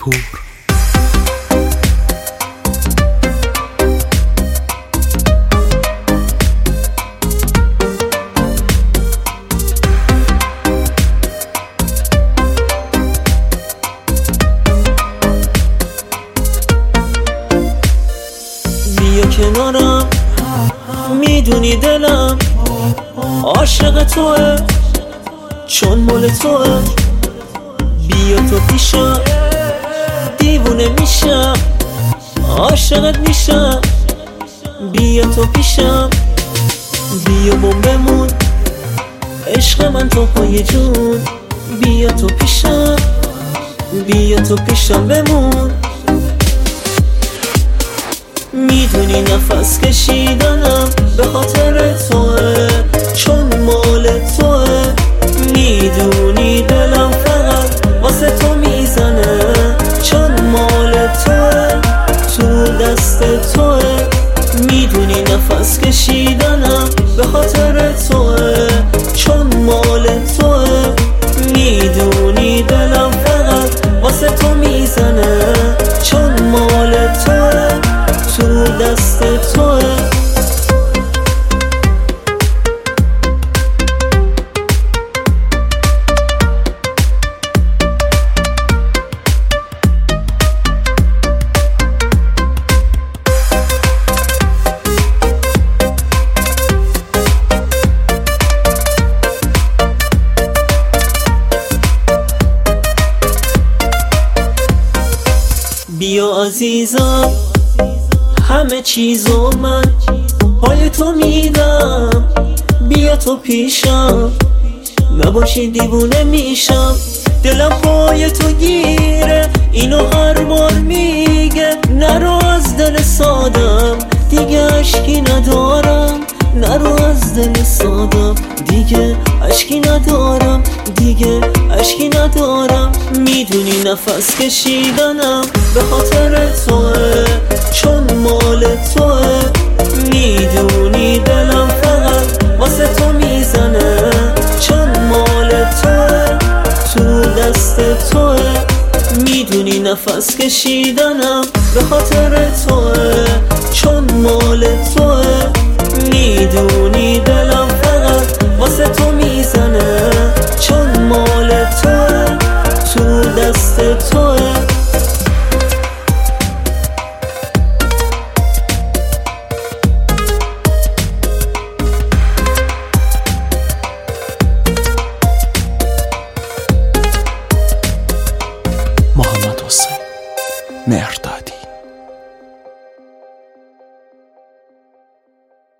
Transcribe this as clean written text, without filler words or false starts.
پور. بیا کنارم، میدونی دلم عاشق توه، چون مال توه. بیا تو پیشم، دیوونه میشم، عاشقت میشم. بیا تو پیشم، بیا بمون، عشق من تو پای جون. بیا تو پیشم، بیا تو پیشم بمون. میدونی نفس کشیدنم به خاطر توه، چون مال توه. میدونی دلم فقط واسه تو میزنه، چون مال توه، تو دست توه. میدونی نفس کشیدنم به خاطر توه، چون مال توه. میدونی دلم فقط واسه تو میزنه، چون مال توه، تو دست توه. بیا عزیزم، همه چیزو من پای تو میدم. بیا تو پیشم، نباشی دیوونه میشم. دلم پای تو گیره، اینو هر بار میگه. نرو از دل سادم، دیگه اشکی ندارم. نرو از دل سادم، دیگه اشکی ندارم. دیگه اشکی ندارم. میدونی نفس کشیدنم به خاطر توه، چون مال توه. میدونی دلم فقط واسه تو میزنه، چون مال توه، تو دست توه. میدونی نفس کشیدنم به خاطر توه، چون مال توه. میدونی دلم فقط واسه تو میزنه، چون مال توه، تو دست توه. محمد حسین مهرداد.